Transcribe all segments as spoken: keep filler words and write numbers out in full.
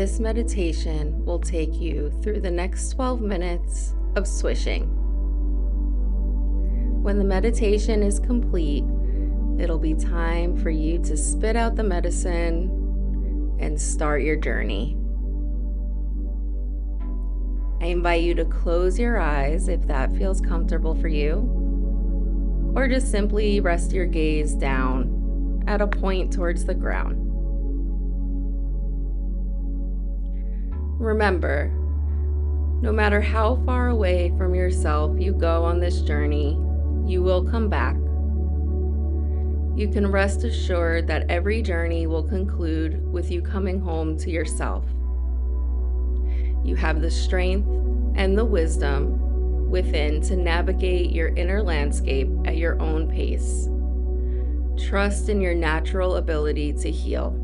This meditation will take you through the next twelve minutes of swishing. When the meditation is complete, it'll be time for you to spit out the medicine and start your journey. I invite you to close your eyes if that feels comfortable for you, or just simply rest your gaze down at a point towards the ground. Remember, no matter how far away from yourself you go on this journey, you will come back. You can rest assured that every journey will conclude with you coming home to yourself. You have the strength and the wisdom within to navigate your inner landscape at your own pace. Trust in your natural ability to heal.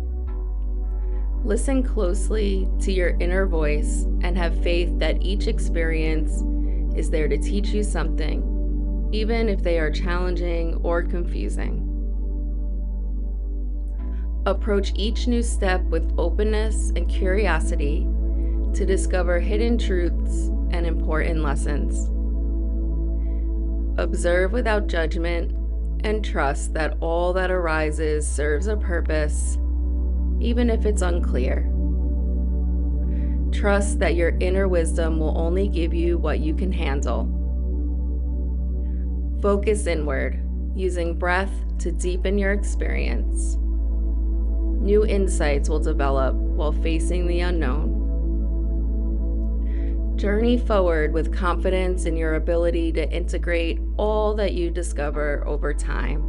Listen closely to your inner voice and have faith that each experience is there to teach you something, even if they are challenging or confusing. Approach each new step with openness and curiosity to discover hidden truths and important lessons. Observe without judgment and trust that all that arises serves a purpose, even if it's unclear. Trust that your inner wisdom will only give you what you can handle. Focus inward, using breath to deepen your experience. New insights will develop while facing the unknown. Journey forward with confidence in your ability to integrate all that you discover over time.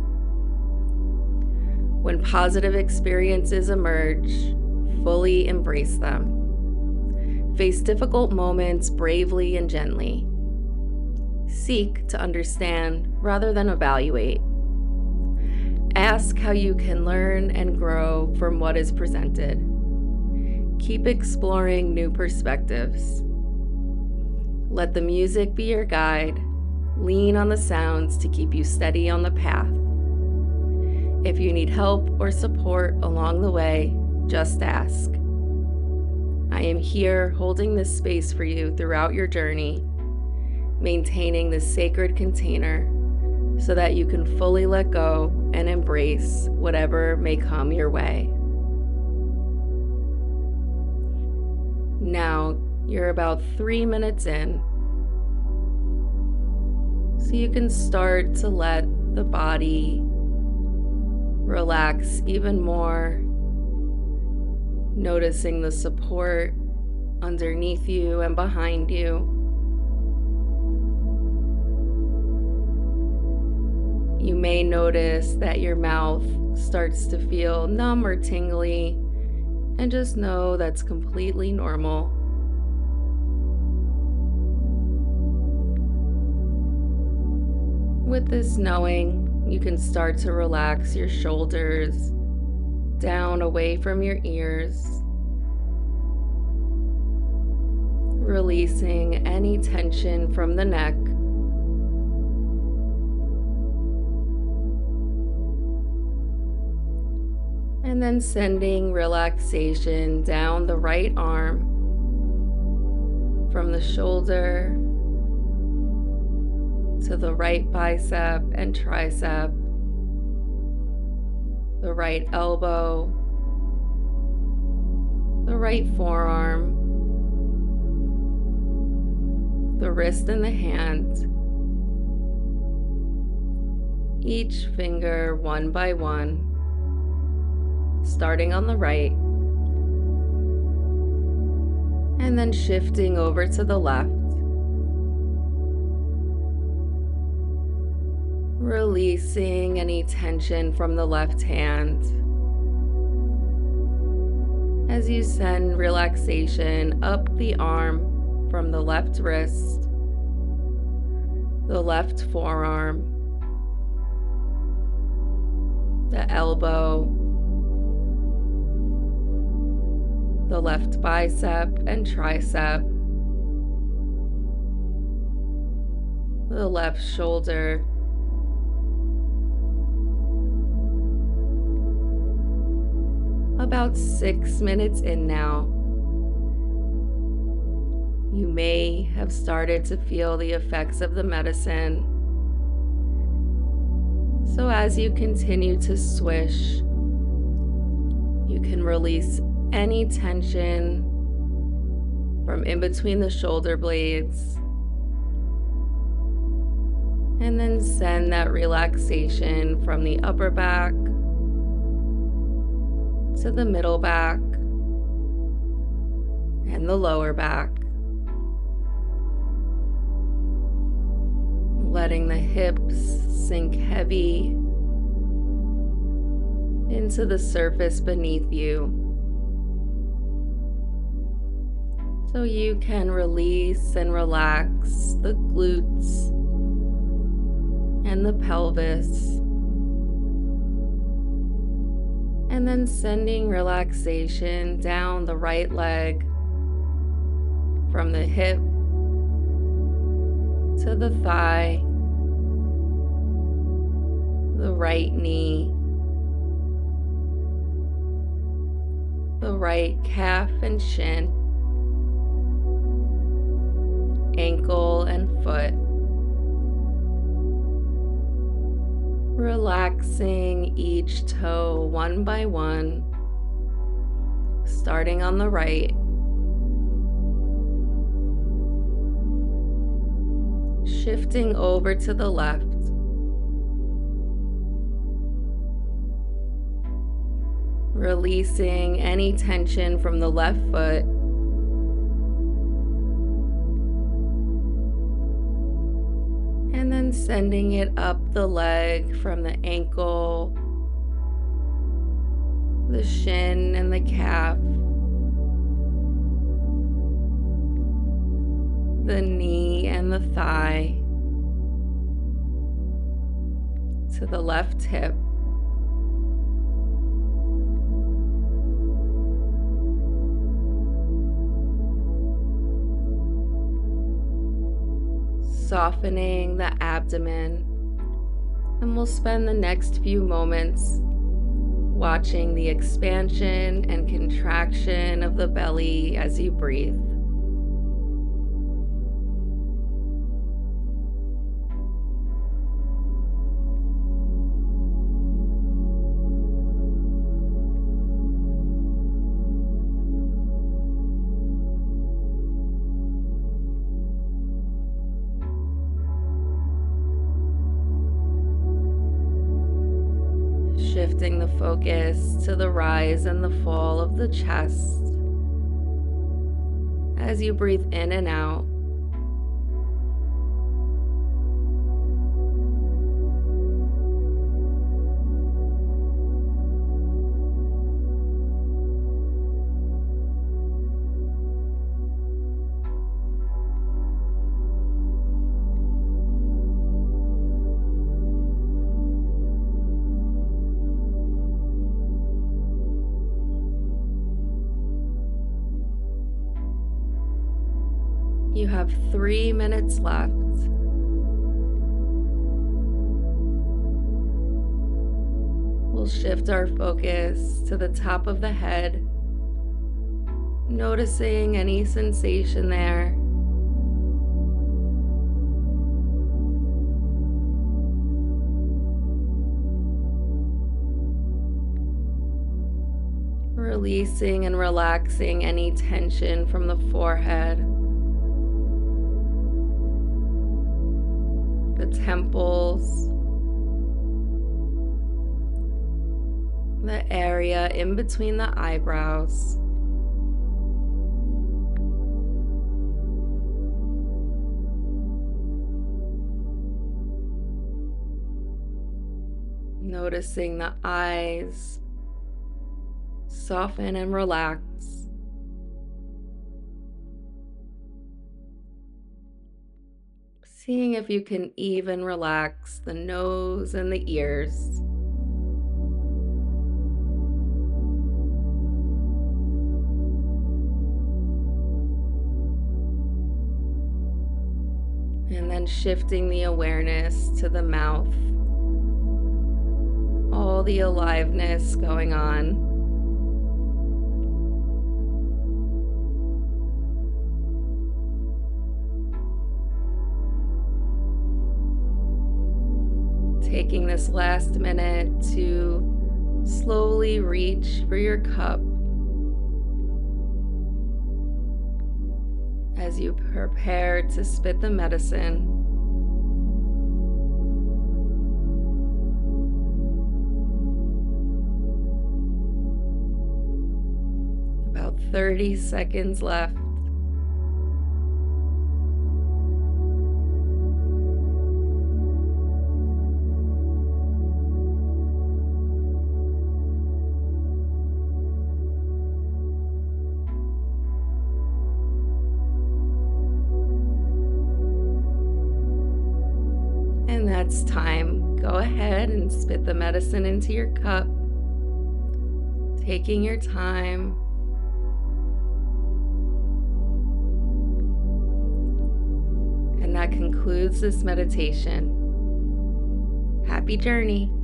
When positive experiences emerge, fully embrace them. Face difficult moments bravely and gently. Seek to understand rather than evaluate. Ask how you can learn and grow from what is presented. Keep exploring new perspectives. Let the music be your guide. Lean on the sounds to keep you steady on the path. If you need help or support along the way, just ask. I am here holding this space for you throughout your journey, maintaining this sacred container so that you can fully let go and embrace whatever may come your way. Now, you're about three minutes in, so you can start to let the body relax even more, noticing the support underneath you and behind you. You may notice that your mouth starts to feel numb or tingly, and just know that's completely normal. With this knowing, you can start to relax your shoulders down away from your ears, releasing any tension from the neck. And then sending relaxation down the right arm from the shoulder to the right bicep and tricep, the right elbow, the right forearm, the wrist and the hand, each finger one by one, starting on the right, and then shifting over to the left. Releasing any tension from the left hand as you send relaxation up the arm from the left wrist, the left forearm, the elbow, the left bicep and tricep, the left shoulder, about six minutes in now. You may have started to feel the effects of the medicine. So as you continue to swish, you can release any tension from in between the shoulder blades, and then send that relaxation from the upper back to the middle back and the lower back. Letting the hips sink heavy into the surface beneath you, so you can release and relax the glutes and the pelvis, and then sending relaxation down the right leg from the hip to the thigh, the right knee, the right calf and shin, ankle and foot. Relaxing each toe one by one, starting on the right, shifting over to the left, releasing any tension from the left foot, and then sending it up the leg from the ankle, the shin and the calf, the knee and the thigh, to the left hip, softening the abdomen, and we'll spend the next few moments watching the expansion and contraction of the belly as you breathe. Shifting the focus to the rise and the fall of the chest as you breathe in and out. You have three minutes left. We'll shift our focus to the top of the head, noticing any sensation there. Releasing and relaxing any tension from the forehead, the temples, the area in between the eyebrows. Noticing the eyes soften and relax. Seeing if you can even relax the nose and the ears. And then shifting the awareness to the mouth. All the aliveness going on. Taking this last minute to slowly reach for your cup as you prepare to spit the medicine. About thirty seconds left. And that's time. Go ahead and spit the medicine into your cup, taking your time. And that concludes this meditation. Happy journey.